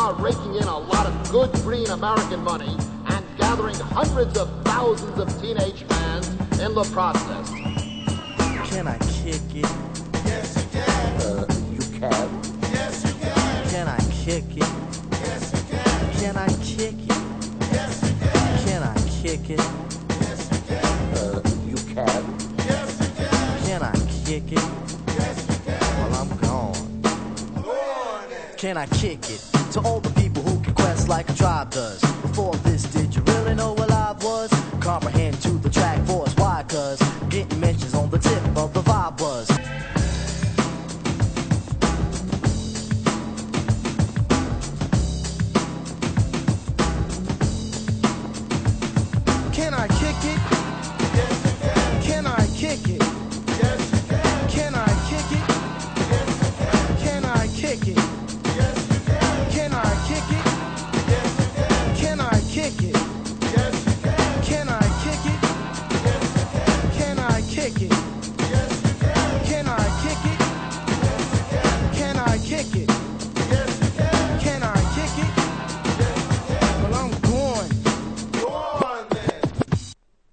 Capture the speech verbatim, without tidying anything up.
are raking in a lot of good green American money and gathering hundreds of thousands of teenage fans in the process. Can I kick it? Yes, you can. Uh, you can? Yes, you can. Can I kick it? Yes, you can. Can I kick it? Yes, you can. Can I kick it? Yes, you can. Uh, you can? Yes, you can. Can I kick it? Yes, you can. Well, I'm gone. Go on then. Can I kick it? To all the people who can quest like a tribe does. Before this, did you really know what I was? Comprehend to the track force. Why? Cause getting mentions on the tip of the vibe buzz. Can I kick it? Yes, you can. Can I kick it? Yes, you can. Can I kick it? Yes, you can. Can I kick it?